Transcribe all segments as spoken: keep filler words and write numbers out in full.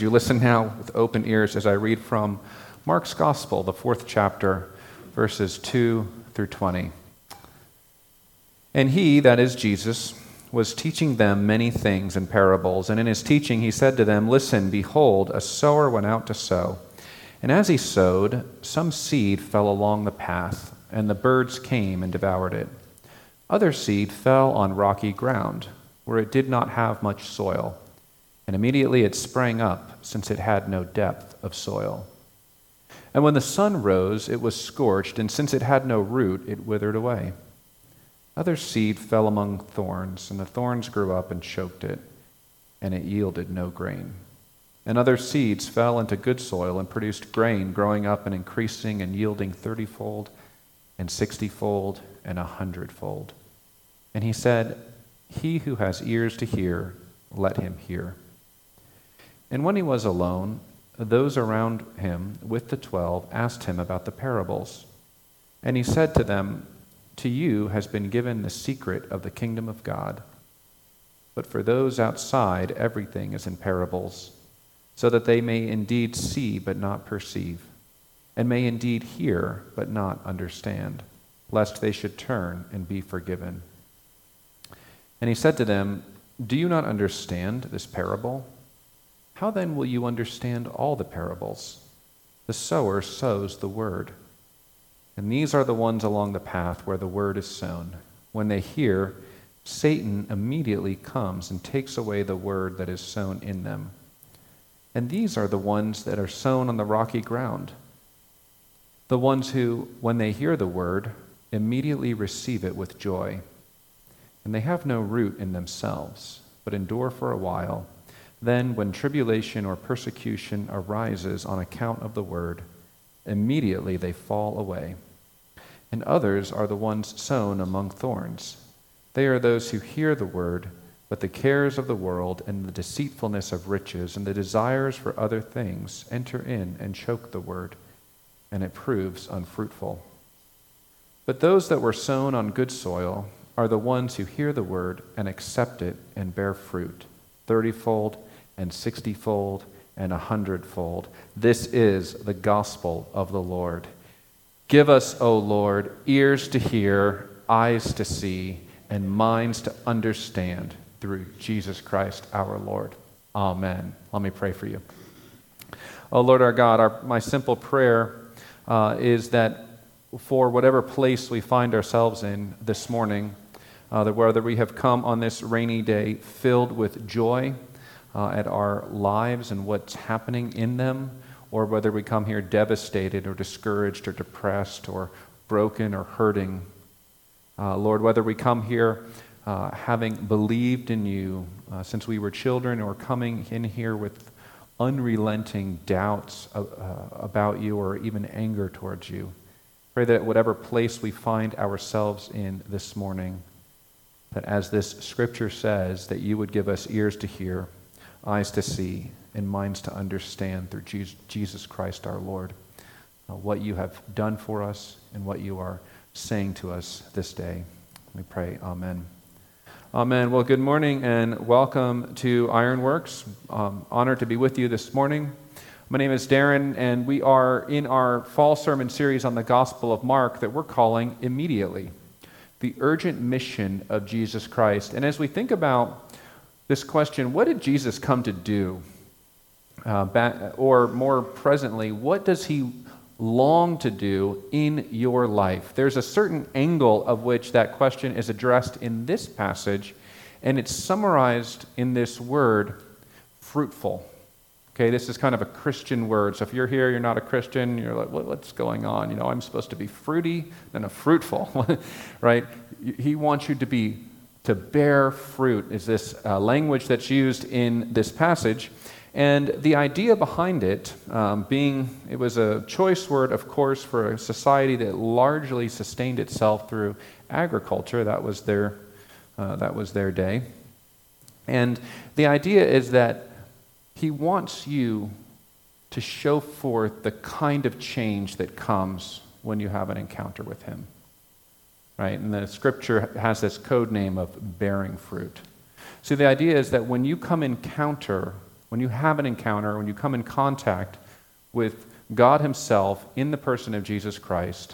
You listen now with open ears as I read from Mark's Gospel, the fourth chapter, verses two through twenty. And he, that is Jesus, was teaching them many things in parables. And in his teaching he said to them, Listen, behold, a sower went out to sow. And as he sowed, some seed fell along the path, and the birds came and devoured it. Other seed fell on rocky ground, where it did not have much soil. And immediately it sprang up, since it had no depth of soil. And when the sun rose, it was scorched, and since it had no root, it withered away. Other seed fell among thorns, and the thorns grew up and choked it, and it yielded no grain. And other seeds fell into good soil and produced grain, growing up and increasing and yielding thirtyfold, and sixtyfold, and a hundredfold. And he said, He who has ears to hear, let him hear. And when he was alone, those around him with the twelve asked him about the parables. And he said to them, To you has been given the secret of the kingdom of God. But for those outside, everything is in parables, so that they may indeed see but not perceive, and may indeed hear but not understand, lest they should turn and be forgiven. And he said to them, Do you not understand this parable? How then will you understand all the parables? The sower sows the word. And these are the ones along the path where the word is sown. When they hear, Satan immediately comes and takes away the word that is sown in them. And these are the ones that are sown on the rocky ground. The ones who, when they hear the word, immediately receive it with joy. And they have no root in themselves, but endure for a while. Then, when tribulation or persecution arises on account of the word, immediately they fall away. And others are the ones sown among thorns. They are those who hear the word, but the cares of the world and the deceitfulness of riches and the desires for other things enter in and choke the word, and it proves unfruitful. But those that were sown on good soil are the ones who hear the word and accept it and bear fruit, thirtyfold and sixtyfold and a hundredfold. This is the gospel of the Lord. Give us, O Lord, ears to hear, eyes to see, and minds to understand through Jesus Christ our Lord. Amen. Let me pray for you. O Lord our God, our, my simple prayer uh, is that for whatever place we find ourselves in this morning, uh, that whether we have come on this rainy day filled with joy uh, at our lives and what's happening in them, or whether we come here devastated or discouraged or depressed or broken or hurting. Uh, Lord, whether we come here uh, having believed in you uh, since we were children, or coming in here with unrelenting doubts uh, about you or even anger towards you, pray that whatever place we find ourselves in this morning, that as this scripture says, that you would give us ears to hear, eyes to see, and minds to understand through Jesus Christ our Lord, uh, what you have done for us and what you are saying to us this day. We pray, amen. Amen. Well, good morning and welcome to Ironworks. Um, honored to be with you this morning. My name is Darren, and we are in our fall sermon series on the Gospel of Mark that we're calling Immediately, the urgent mission of Jesus Christ. And as we think about this question, what did Jesus come to do? Uh, back, or more presently, what does he long to do in your life? There's a certain angle of which that question is addressed in this passage, and it's summarized in this word, fruitful. Okay, this is kind of a Christian word. So if you're here, you're not a Christian, you're like, what, what's going on? You know, I'm supposed to be fruity and a fruitful, right? He wants you to be, to bear fruit, is this uh, language that's used in this passage. And the idea behind it, um, being, it was a choice word, of course, for a society that largely sustained itself through agriculture. That was their, uh, that was their day. And the idea is that he wants you to show forth the kind of change that comes when you have an encounter with him, right? And the scripture has this code name of bearing fruit. So the idea is that when you come encounter when you have an encounter, when you come in contact with God himself in the person of Jesus Christ,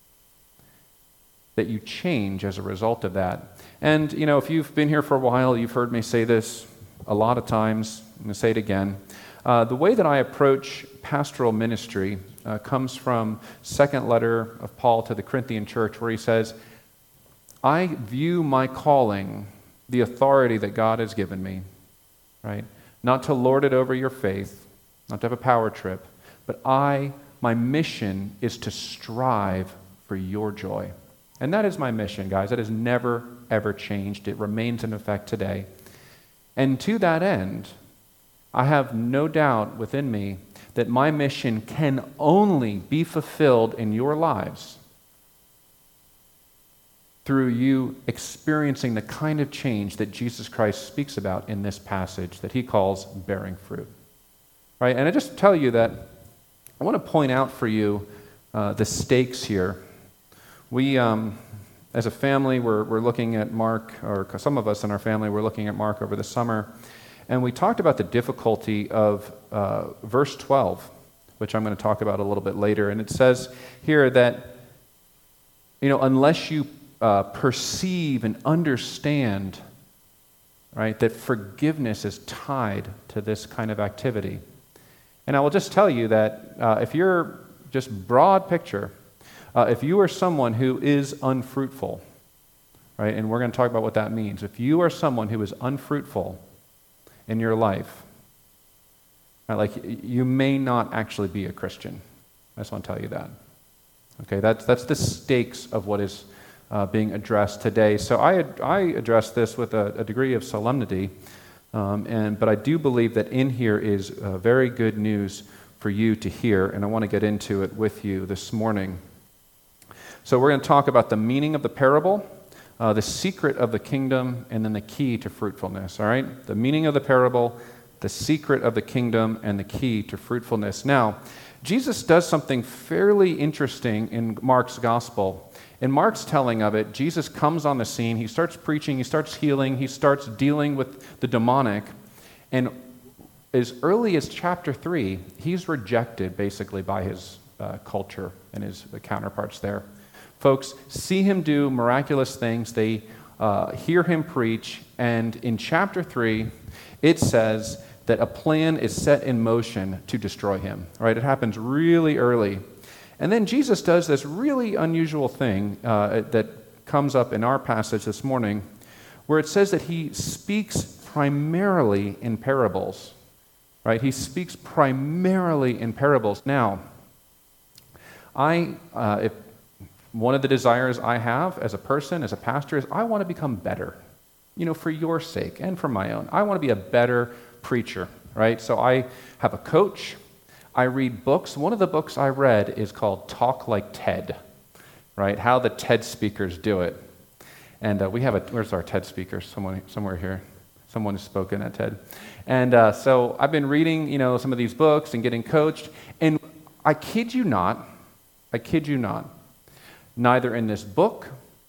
that you change as a result of that. And, you know, if you've been here for a while, you've heard me say this a lot of times. I'm going to say it again. Uh, the way that I approach pastoral ministry uh, comes from second letter of Paul to the Corinthian church, where he says, I view my calling, the authority that God has given me, right? Not to lord it over your faith, not to have a power trip, but I, my mission is to strive for your joy. And that is my mission, guys. That has never, ever changed. It remains in effect today. And to that end, I have no doubt within me that my mission can only be fulfilled in your lives through you experiencing the kind of change that Jesus Christ speaks about in this passage that he calls bearing fruit. Right? And I just tell you that I want to point out for you uh, the stakes here. We, um, as a family, we're, we're looking at Mark, or some of us in our family were looking at Mark over the summer, and we talked about the difficulty of uh, verse twelve, which I'm going to talk about a little bit later. And it says here that, you know, unless you uh, perceive and understand, right, that forgiveness is tied to this kind of activity. And I will just tell you that uh, if you're just broad picture, uh, if you are someone who is unfruitful, right, and we're going to talk about what that means. If you are someone who is unfruitful in your life, right, like you may not actually be a Christian. I just want to tell you that. Okay, that's that's the stakes of what is uh, being addressed today. So I I address this with a, a degree of solemnity. Um, and but I do believe that in here is uh, very good news for you to hear, and I want to get into it with you this morning. So we're going to talk about the meaning of the parable, uh, the secret of the kingdom, and then the key to fruitfulness, all right? The meaning of the parable, the secret of the kingdom, and the key to fruitfulness. Now, Jesus does something fairly interesting in Mark's gospel. In Mark's telling of it, Jesus comes on the scene, he starts preaching, he starts healing, he starts dealing with the demonic, and as early as chapter three, he's rejected basically by his uh, culture and his counterparts there. Folks see him do miraculous things, they uh, hear him preach, and in chapter three, it says that a plan is set in motion to destroy him, right? It happens really early. And then Jesus does this really unusual thing uh, that comes up in our passage this morning, where it says that he speaks primarily in parables, right? He speaks primarily in parables. Now, I, uh, if one of the desires I have as a person, as a pastor, is I want to become better, you know, for your sake and for my own. I want to be a better preacher, right? So I have a coach. I read books. One of the books I read is called Talk Like TED, right? How the TED speakers do it. And uh, we have a, where's our TED speaker? Someone, somewhere here. Someone has spoken at TED. And uh, so I've been reading, you know, some of these books and getting coached. And I kid you not, I kid you not, neither in this book,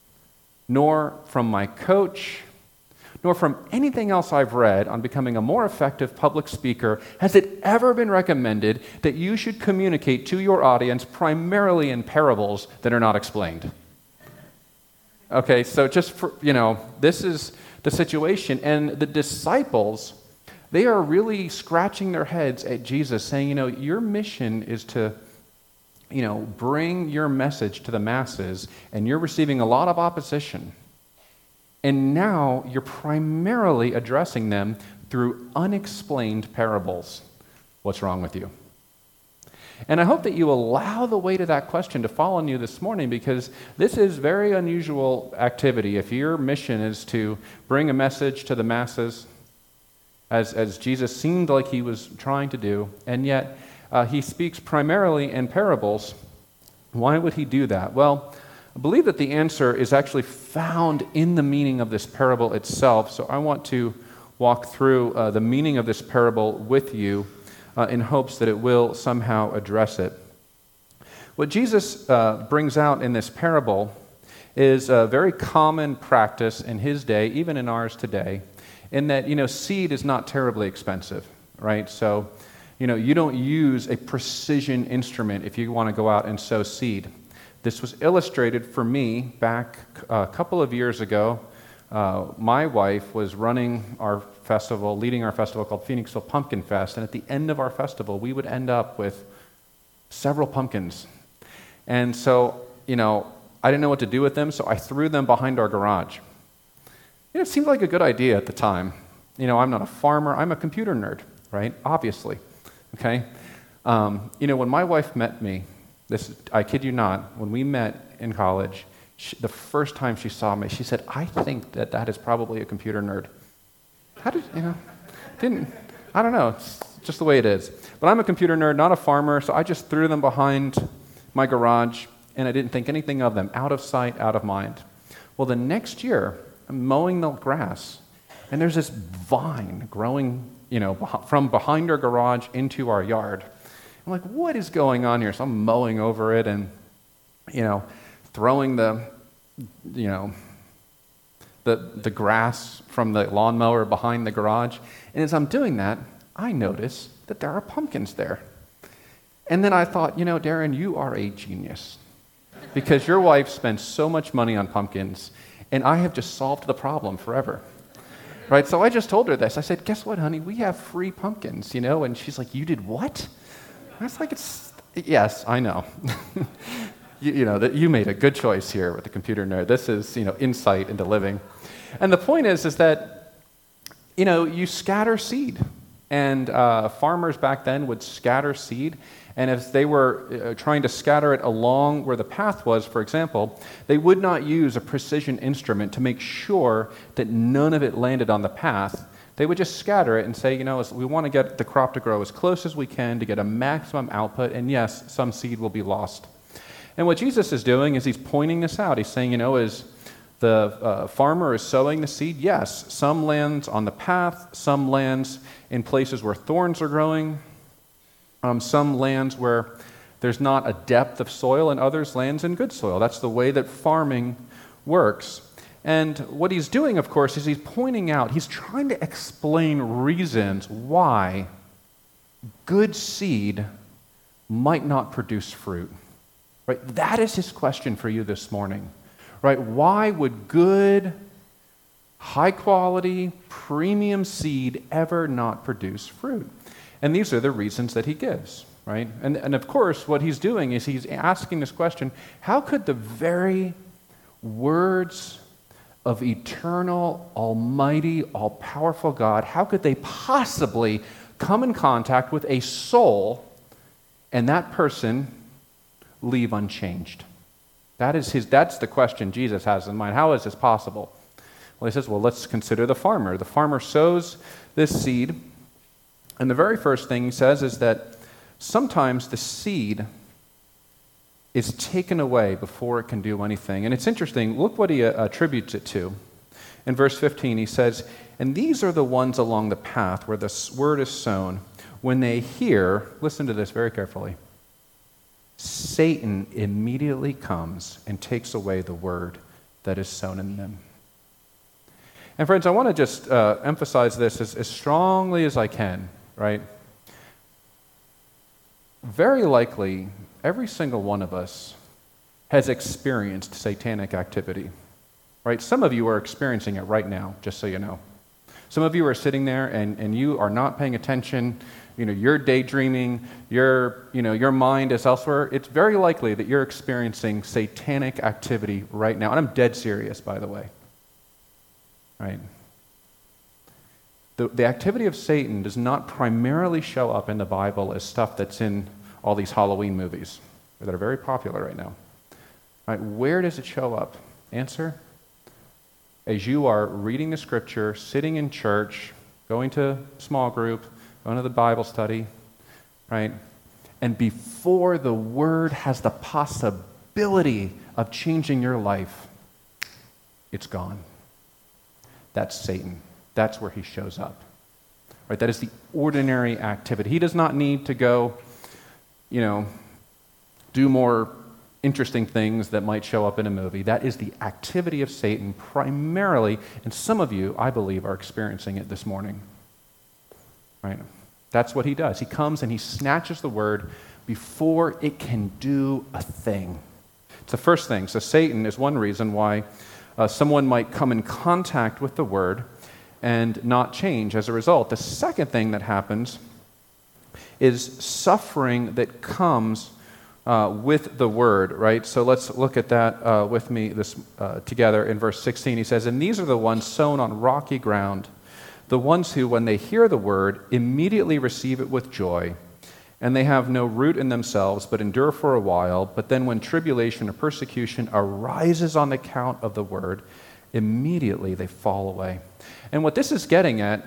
nor from my coach, nor from anything else I've read on becoming a more effective public speaker, has it ever been recommended that you should communicate to your audience primarily in parables that are not explained. Okay, so just for, you know, this is the situation. And the disciples, they are really scratching their heads at Jesus, saying, you know, your mission is to, you know, bring your message to the masses, and you're receiving a lot of opposition. And now you're primarily addressing them through unexplained parables. What's wrong with you? And I hope that you allow the weight of that question to fall on you this morning, because this is very unusual activity. If your mission is to bring a message to the masses, as, as Jesus seemed like he was trying to do, and yet uh, he speaks primarily in parables, why would he do that? Well, I believe that the answer is actually found in the meaning of this parable itself. So I want to walk through uh, the meaning of this parable with you uh, in hopes that it will somehow address it. What Jesus uh, brings out in this parable is a very common practice in his day, even in ours today, in that, you know, seed is not terribly expensive. right? So, you know, you don't use a precision instrument if you want to go out and sow seed. This was illustrated for me back a couple of years ago. Uh, my wife was running our festival, leading our festival called Phoenixville Pumpkin Fest, and at the end of our festival, we would end up with several pumpkins. And so, you know, I didn't know what to do with them, so I threw them behind our garage. You know, it seemed like a good idea at the time. You know, I'm not a farmer, I'm a computer nerd, right? Obviously, okay? Um, you know, when my wife met me, this, I kid you not, when we met in college, She, the first time she saw me, she said, I think that that is probably a computer nerd. How did, you know, didn't, I don't know, it's just the way it is. But I'm a computer nerd, not a farmer, so I just threw them behind my garage, and I didn't think anything of them, out of sight, out of mind. Well, the next year, I'm mowing the grass, and there's this vine growing, you know, from behind our garage into our yard. I'm like, what is going on here? So I'm mowing over it, and, you know, throwing the, you know, the the grass from the lawnmower behind the garage. And as I'm doing that, I notice that there are pumpkins there. And then I thought, you know, Darren, you are a genius. Because your wife spends so much money on pumpkins, and I have just solved the problem forever. Right? So I just told her this. I said, guess what, honey? We have free pumpkins, you know? And she's like, you did what? I was like, it's, yes, I know. You, you know, that you made a good choice here with the computer nerd. This is, you know, insight into living. And the point is, is that, you know, you scatter seed. And uh, farmers back then would scatter seed. And if they were uh, trying to scatter it along where the path was, for example, they would not use a precision instrument to make sure that none of it landed on the path. They would just scatter it and say, you know, we want to get the crop to grow as close as we can to get a maximum output. And yes, some seed will be lost. And what Jesus is doing is he's pointing this out. He's saying, you know, as the uh, farmer is sowing the seed, yes, some lands on the path, some lands in places where thorns are growing, um, some lands where there's not a depth of soil, and others lands in good soil. That's the way that farming works. And what he's doing, of course, is he's pointing out, he's trying to explain reasons why good seed might not produce fruit. Right? That is his question for you this morning. Right? Why would good, high-quality, premium seed ever not produce fruit? And these are the reasons that he gives. Right? And, and of course, what he's doing is he's asking this question, how could the very words of eternal, almighty, all-powerful God, how could they possibly come in contact with a soul and that person leave unchanged? That is his, that's the question Jesus has in mind. How is this possible? Well, he says, well, let's consider the farmer. The farmer sows this seed, and the very first thing he says is that sometimes the seed is taken away before it can do anything. And it's interesting, look what he uh, attributes it to. In verse fifteen, he says, and these are the ones along the path where the word is sown. When they hear, listen to this very carefully, Satan immediately comes and takes away the word that is sown in them. And friends, I want to just uh, emphasize this as, as strongly as I can, right? Very likely, every single one of us has experienced satanic activity, right? Some of you are experiencing it right now, just so you know. Some of you are sitting there and, and you are not paying attention. You know, you're daydreaming, your, you know, your mind is elsewhere. It's very likely that you're experiencing satanic activity right now. And I'm dead serious, by the way. Right? The, the activity of Satan does not primarily show up in the Bible as stuff that's in all these Halloween movies that are very popular right now. Right? Where does it show up? Answer: as you are reading the scripture, sitting in church, going to small group, going to the Bible study, right? And before the word has the possibility of changing your life, it's gone. That's Satan. That's where he shows up. Right? That is the ordinary activity. He does not need to go, you know, do more interesting things that might show up in a movie. That is the activity of Satan primarily, and some of you, I believe, are experiencing it this morning. Right? That's what he does. He comes and he snatches the word before it can do a thing. It's the first thing. So Satan is one reason why uh, someone might come in contact with the word and not change as a result. The second thing that happens is suffering that comes uh, with the word, right? So let's look at that uh, with me this uh, together in verse sixteen. He says, "And these are the ones sown on rocky ground, the ones who, when they hear the word, immediately receive it with joy. And they have no root in themselves, but endure for a while. But then when tribulation or persecution arises on account of the word, immediately they fall away." And what this is getting at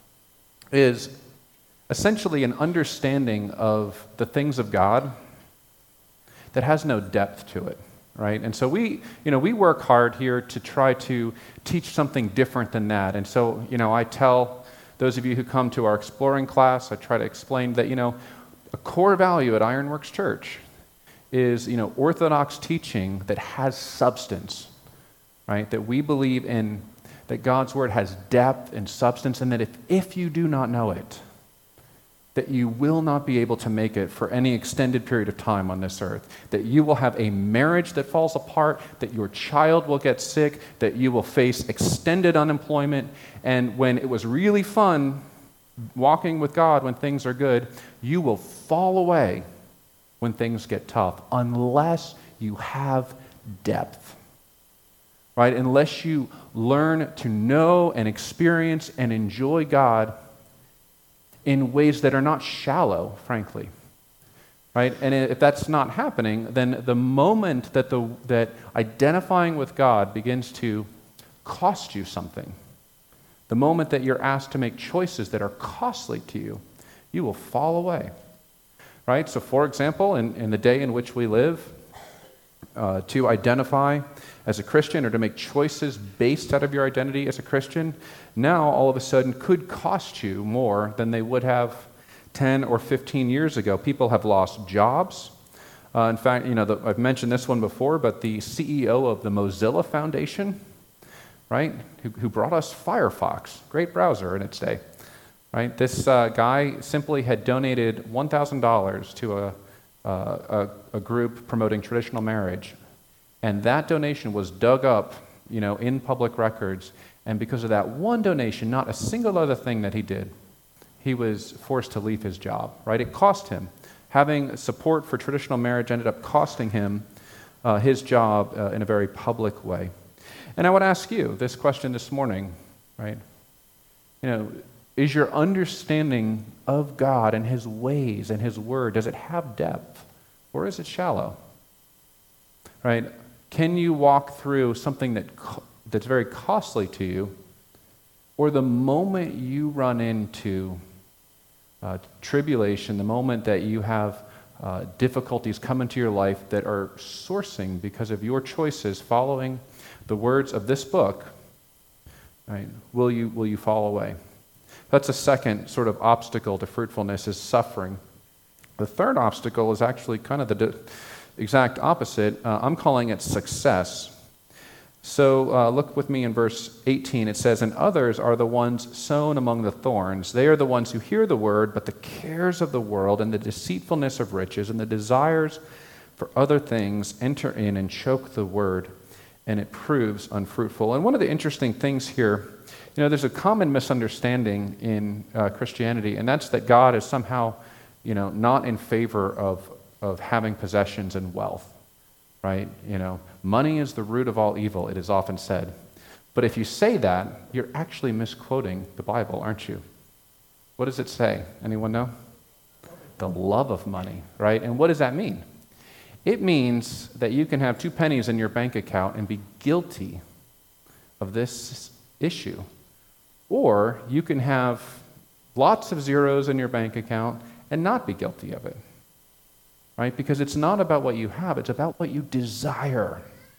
is essentially an understanding of the things of God that has no depth to it, right? And so we, you know, we work hard here to try to teach something different than that. And so, you know, I tell those of you who come to our exploring class, I try to explain that, you know, a core value at Ironworks Church is, you know, orthodox teaching that has substance, right? That we believe in, that God's word has depth and substance, and that if, if you do not know it, that you will not be able to make it for any extended period of time on this earth, that you will have a marriage that falls apart, that your child will get sick, that you will face extended unemployment, and when it was really fun walking with God when things are good, you will fall away when things get tough unless you have depth, right? Unless you learn to know and experience and enjoy God in ways that are not shallow, frankly, right? And if that's not happening, then the moment that the that identifying with God begins to cost you something, the moment that you're asked to make choices that are costly to you, you will fall away, right? So for example, in, in the day in which we live, uh, to identify as a Christian or to make choices based out of your identity as a Christian, now all of a sudden could cost you more than they would have ten or fifteen years ago. People have lost jobs. Uh, in fact, you know, the, I've mentioned this one before, but the C E O of the Mozilla Foundation, right, who, who brought us Firefox, great browser in its day, right? This uh, guy simply had donated one thousand dollars to a, uh, a, a group promoting traditional marriage. And that donation was dug up, you know, in public records. And because of that one donation, not a single other thing that he did, he was forced to leave his job, right? It cost him. Having support for traditional marriage ended up costing him uh, his job uh, in a very public way. And I would ask you this question this morning, right? You know, is your understanding of God and his ways and his word, does it have depth or is it shallow? Right? Can you walk through something that that's very costly to you, or the moment you run into uh, tribulation, the moment that you have uh, difficulties come into your life that are sourcing because of your choices following the words of this book, right? Will you will you fall away? That's a second sort of obstacle to fruitfulness, is suffering. The third obstacle is actually kind of the de- exact opposite. Uh, I'm calling it success. So uh, look with me in verse eighteen. It says, "And others are the ones sown among the thorns. They are the ones who hear the word, but the cares of the world and the deceitfulness of riches and the desires for other things enter in and choke the word, and it proves unfruitful." And one of the interesting things here, you know, there's a common misunderstanding in uh, Christianity, and that's that God is somehow, you know, not in favor of, of having possessions and wealth, right? You know, money is the root of all evil, it is often said. But if you say that, you're actually misquoting the Bible, aren't you? What does it say? Anyone know? The love of money, right? And what does that mean? It means that you can have two pennies in your bank account and be guilty of this issue. Or you can have lots of zeros in your bank account and not be guilty of it, right? Because it's not about what you have, it's about what you desire,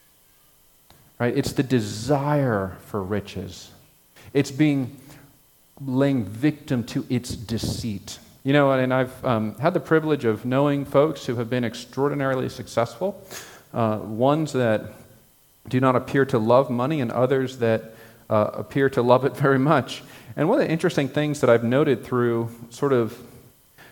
right? It's the desire for riches. It's being, laying victim to its deceit. You know, and I've um, had the privilege of knowing folks who have been extraordinarily successful, uh, ones that do not appear to love money and others that uh, appear to love it very much. And one of the interesting things that I've noted through sort of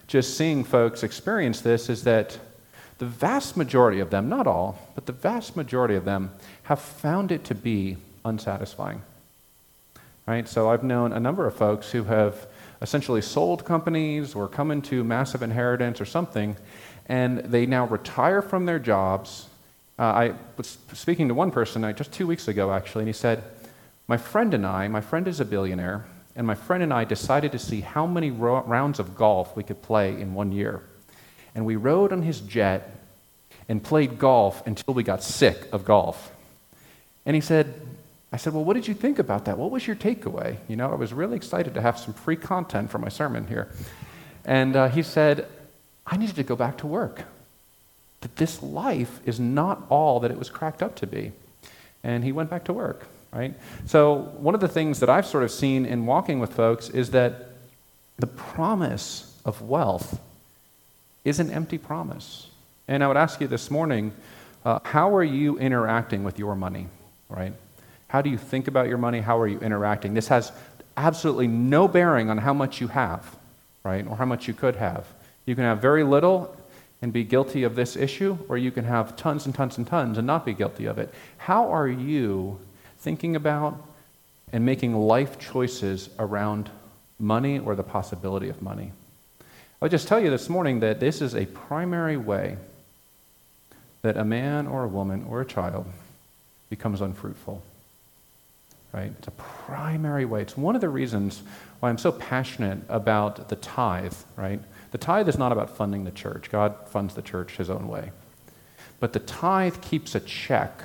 just seeing folks experience this is that the vast majority of them, not all, but the vast majority of them have found it to be unsatisfying. Right? So I've known a number of folks who have essentially sold companies or come into massive inheritance or something, and they now retire from their jobs. Uh, I was speaking to one person uh, just two weeks ago, actually, and he said, my friend and I, my friend is a billionaire, and my friend and I decided to see how many ro- rounds of golf we could play in one year. And we rode on his jet and played golf until we got sick of golf. And he said, I said, well, what did you think about that? What was your takeaway? You know, I was really excited to have some free content for my sermon here. And uh, he said, I needed to go back to work. That this life is not all that it was cracked up to be. And he went back to work, right? So one of the things that I've sort of seen in walking with folks is that the promise of wealth is an empty promise. And I would ask you this morning, uh, how are you interacting with your money, right? How do you think about your money? How are you interacting? This has absolutely no bearing on how much you have, right, or how much you could have. You can have very little and be guilty of this issue, or you can have tons and tons and tons and not be guilty of it. How are you thinking about and making life choices around money or the possibility of money? I'll just tell you this morning that this is a primary way that a man or a woman or a child becomes unfruitful. Right? It's a primary way. It's one of the reasons why I'm so passionate about the tithe, right? The tithe is not about funding the church. God funds the church his own way. But the tithe keeps a check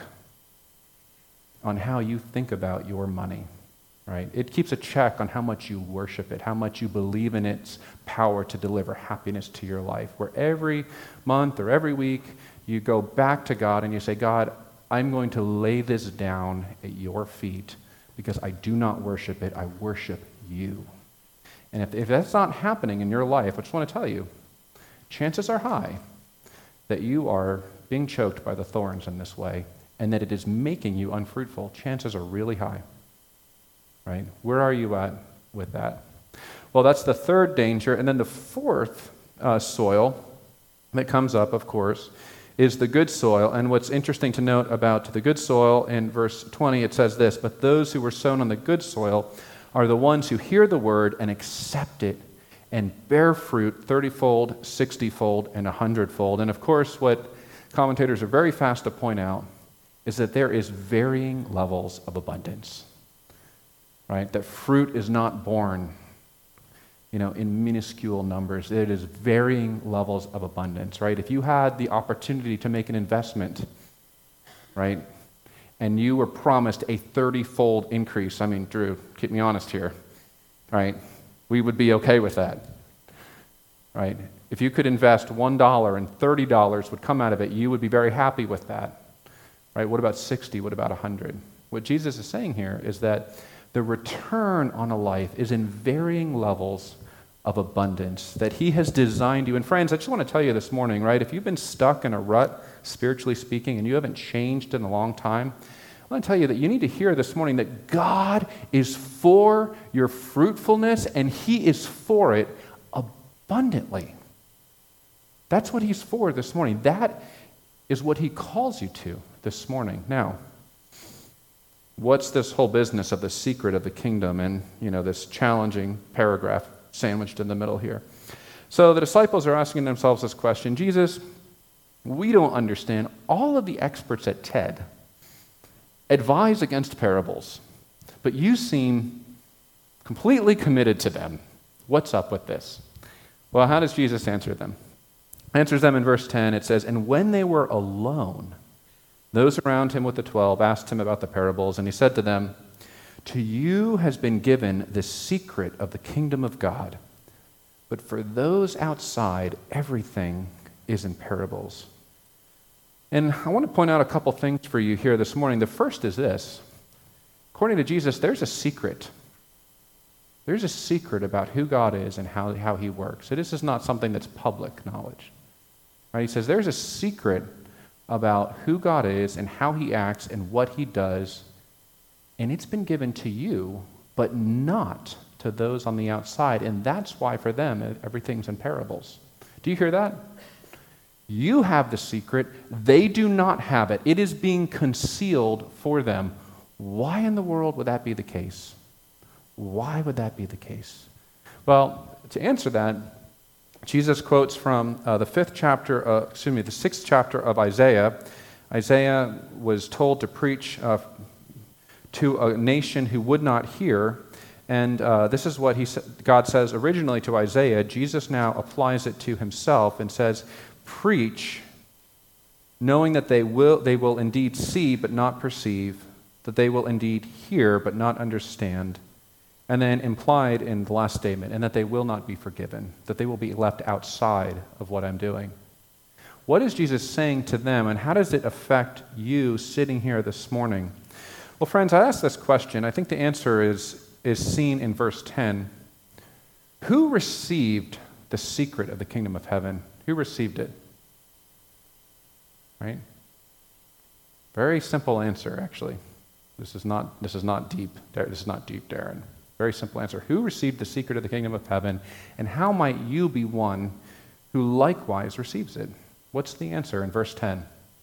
on how you think about your money, right? It keeps a check on how much you worship it, how much you believe in its power to deliver happiness to your life, where every month or every week you go back to God and you say, God, I'm going to lay this down at your feet because I do not worship it, I worship you. And if, if that's not happening in your life, I just want to tell you, chances are high that you are being choked by the thorns in this way and that it is making you unfruitful. Chances are really high, right? Where are you at with that? Well, that's the third danger. And then the fourth uh, soil that comes up, of course, is the good soil. And what's interesting to note about the good soil, in verse twenty, it says this, but those who were sown on the good soil are the ones who hear the word and accept it and bear fruit thirty-fold, sixty-fold, and one hundred-fold. And of course, what commentators are very fast to point out is that there is varying levels of abundance, right? That fruit is not born, you know, in minuscule numbers. It is varying levels of abundance, right? If you had the opportunity to make an investment, right, and you were promised a thirty-fold increase, I mean, Drew, keep me honest here, right? We would be okay with that, right? If you could invest one dollar and thirty dollars would come out of it, you would be very happy with that, right? What about sixty? What about one hundred? What Jesus is saying here is that the return on a life is in varying levels of abundance that he has designed you. And friends, I just want to tell you this morning, right? If you've been stuck in a rut, spiritually speaking, and you haven't changed in a long time, I want to tell you that you need to hear this morning that God is for your fruitfulness and he is for it abundantly. That's what he's for this morning. That is what he calls you to this morning. Now, what's this whole business of the secret of the kingdom and, you know, this challenging paragraph sandwiched in the middle here? So the disciples are asking themselves this question, Jesus, we don't understand. All of the experts at TED advise against parables, but you seem completely committed to them. What's up with this? Well, how does Jesus answer them? Answers them in verse ten. It says, and when they were alone, those around him with the twelve asked him about the parables, and he said to them, to you has been given the secret of the kingdom of God, but for those outside, everything is in parables. And I want to point out a couple things for you here this morning. The first is this. According to Jesus, there's a secret. There's a secret about who God is and how, how he works. So this is not something that's public knowledge. Right? He says there's a secret about who God is and how he acts and what he does, and it's been given to you, but not to those on the outside. And that's why for them, everything's in parables. Do you hear that? You have the secret. They do not have it. It is being concealed for them. Why in the world would that be the case? Why would that be the case? Well, to answer that, Jesus quotes from uh, the fifth chapter, uh, excuse me, the sixth chapter of Isaiah. Isaiah was told to preach uh, to a nation who would not hear, and uh, this is what he sa- God says originally to Isaiah. Jesus now applies it to himself and says, "Preach, knowing that they will they will indeed see but not perceive, that they will indeed hear but not understand." And then implied in the last statement, and that they will not be forgiven, that they will be left outside of what I'm doing. What is Jesus saying to them, and how does it affect you sitting here this morning? Well, friends, I asked this question. I think the answer is, is seen in verse ten. Who received the secret of the kingdom of heaven? Who received it? Right? Very simple answer, actually. This is not, this is not deep. This is not deep, Darren. Very simple answer. Who received the secret of the kingdom of heaven, and how might you be one who likewise receives it? What's the answer in verse ten?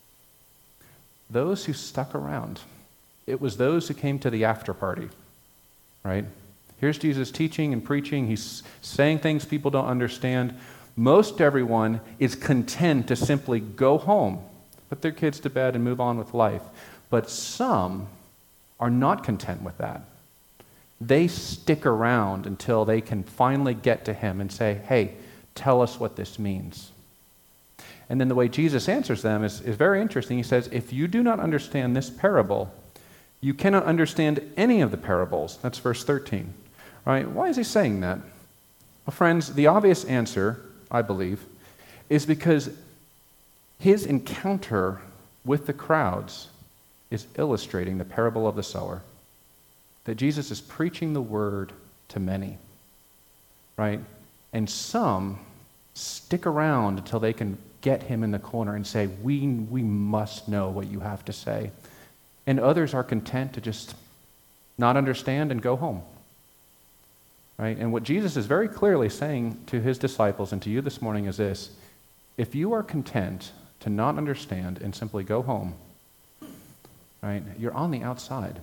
Those who stuck around. It was those who came to the after party, right? Here's Jesus teaching and preaching. He's saying things people don't understand. Most everyone is content to simply go home, put their kids to bed, and move on with life. But some are not content with that. They stick around until they can finally get to him and say, "Hey, tell us what this means." And then the way Jesus answers them is, is very interesting. He says, if you do not understand this parable, you cannot understand any of the parables. That's verse thirteen. Right? Why is he saying that? Well, friends, the obvious answer, I believe, is because his encounter with the crowds is illustrating the parable of the sower. That Jesus is preaching the word to many, right? And some stick around until they can get him in the corner and say, we, we must know what you have to say. And others are content to just not understand and go home, right? And what Jesus is very clearly saying to his disciples and to you this morning is this: if you are content to not understand and simply go home, right, you're on the outside.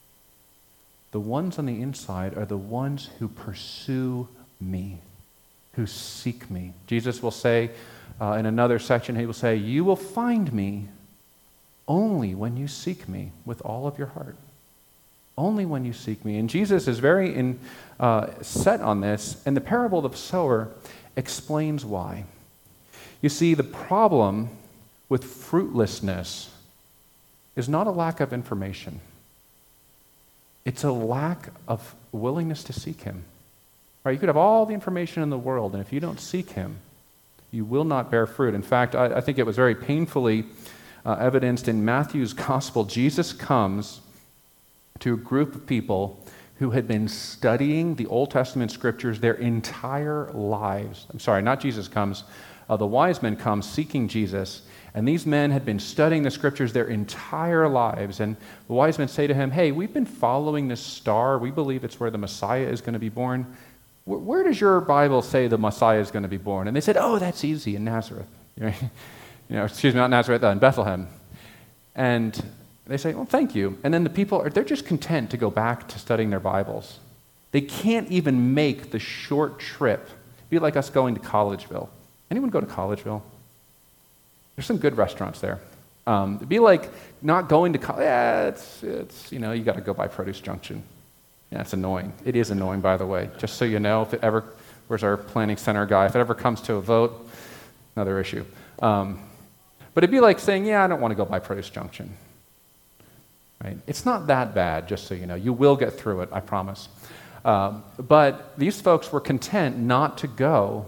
The ones on the inside are the ones who pursue me, who seek me. Jesus will say uh, in another section, he will say, you will find me only when you seek me with all of your heart. Only when you seek me. And Jesus is very in, uh, set on this, and the parable of the sower explains why. You see, the problem with fruitlessness is not a lack of information. It's a lack of willingness to seek him. Right? You could have all the information in the world, and if you don't seek him, you will not bear fruit. In fact, I, I think it was very painfully uh, evidenced in Matthew's gospel. Jesus comes to a group of people who had been studying the Old Testament scriptures their entire lives. I'm sorry, not Jesus comes. Uh, the wise men come seeking Jesus. And these men had been studying the scriptures their entire lives. And the wise men say to him, hey, we've been following this star. We believe it's where the Messiah is going to be born. Where, where does your Bible say the Messiah is going to be born? And they said, oh, that's easy, in Nazareth. You know, excuse me, not Nazareth, uh, in Bethlehem. And they say, well, thank you. And then the people, are they're just content to go back to studying their Bibles. They can't even make the short trip. It'd be like us going to Collegeville. Anyone go to Collegeville? There's some good restaurants there. Um, it'd be like not going to college. Yeah, it's, it's, you know, you got to go by Produce Junction. Yeah, it's annoying. It is annoying, by the way. Just so you know, if it ever, where's our planning center guy? If it ever comes to a vote, another issue. Um, but it'd be like saying, yeah, I don't want to go by Produce Junction. Right? It's not that bad, just so you know. You will get through it, I promise. Um, but these folks were content not to go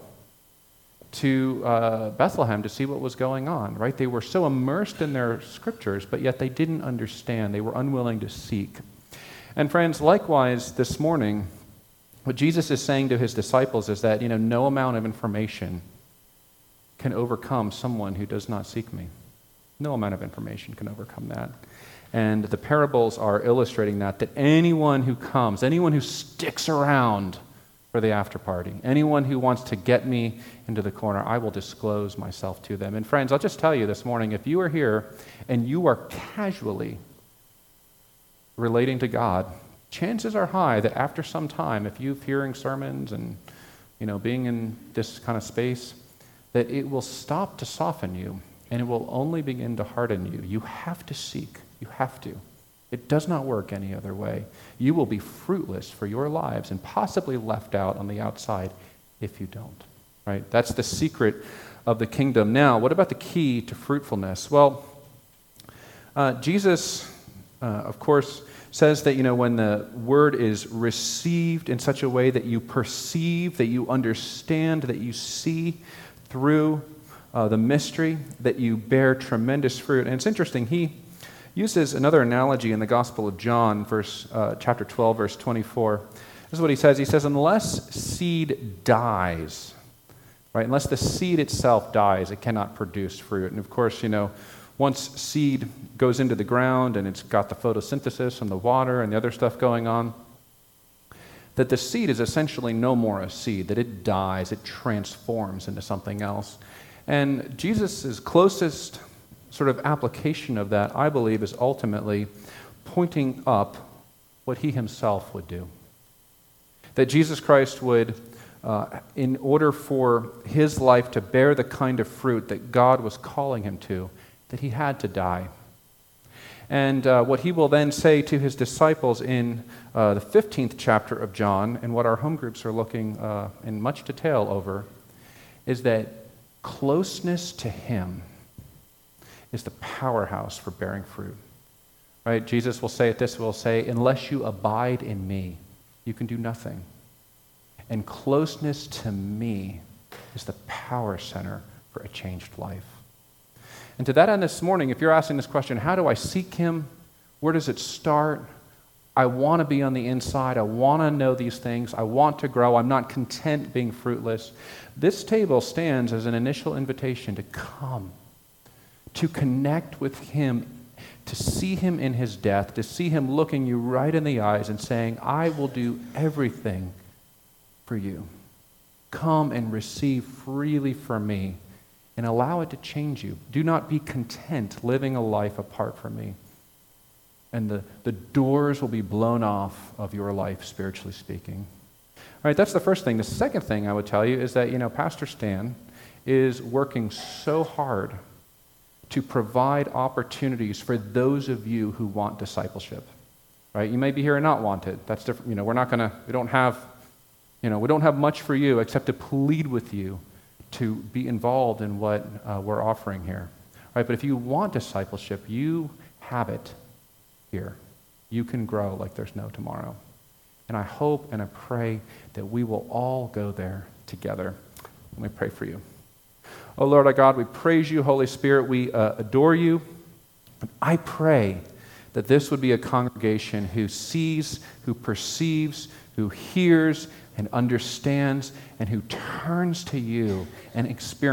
to uh, Bethlehem to see what was going on, right? They were so immersed in their scriptures, but yet they didn't understand. They were unwilling to seek. And friends, likewise, this morning, what Jesus is saying to his disciples is that, you know, no amount of information can overcome someone who does not seek me. No amount of information can overcome that. And the parables are illustrating that, that anyone who comes, anyone who sticks around for the after party, anyone who wants to get me into the corner, I will disclose myself to them. And friends, I'll just tell you this morning, if you are here and you are casually relating to God, chances are high that after some time, if you've hearing sermons and you know being in this kind of space, that it will stop to soften you and it will only begin to harden you. You have to seek. You have to. It does not work any other way. You will be fruitless for your lives and possibly left out on the outside if you don't. Right? That's the secret of the kingdom. Now, what about the key to fruitfulness? Well, uh, Jesus, uh, of course, says that, you know, when the word is received in such a way that you perceive, that you understand, that you see through uh, the mystery, that you bear tremendous fruit. And it's interesting, he uses another analogy in the Gospel of John, verse uh, chapter twelve, verse twenty-four. This is what he says. He says, unless seed dies, right, unless the seed itself dies, it cannot produce fruit. And of course, you know, once seed goes into the ground and it's got the photosynthesis and the water and the other stuff going on, that the seed is essentially no more a seed, that it dies, it transforms into something else. And Jesus' closest sort of application of that, I believe, is ultimately pointing up what he himself would do. That Jesus Christ would, uh, in order for his life to bear the kind of fruit that God was calling him to, that he had to die. And uh, what he will then say to his disciples in uh, the fifteenth chapter of John, and what our home groups are looking uh, in much detail over, is that closeness to him is the powerhouse for bearing fruit. Right? Jesus will say it this, will say, unless you abide in me, you can do nothing. And closeness to me is the power center for a changed life. And to that end this morning, if you're asking this question, how do I seek him? Where does it start? I want to be on the inside. I want to know these things. I want to grow. I'm not content being fruitless. This table stands as an initial invitation to come, to connect with him, to see him in his death, to see him looking you right in the eyes and saying, I will do everything for you. Come and receive freely from me and allow it to change you. Do not be content living a life apart from me. And the, the doors will be blown off of your life, spiritually speaking. All right, that's the first thing. The second thing I would tell you is that, you know, Pastor Stan is working so hard to provide opportunities for those of you who want discipleship. Right? You may be here and not want it. That's different. You know, we're not going to, we don't have, you know, we don't have much for you except to plead with you to be involved in what uh, we're offering here. Right? But if you want discipleship, you have it here. You can grow like there's no tomorrow. And I hope and I pray that we will all go there together. Let me pray for you. Oh, Lord our God, we praise you, Holy Spirit. We uh, adore you. And I pray that this would be a congregation who sees, who perceives, who hears and understands, and who turns to you and experiences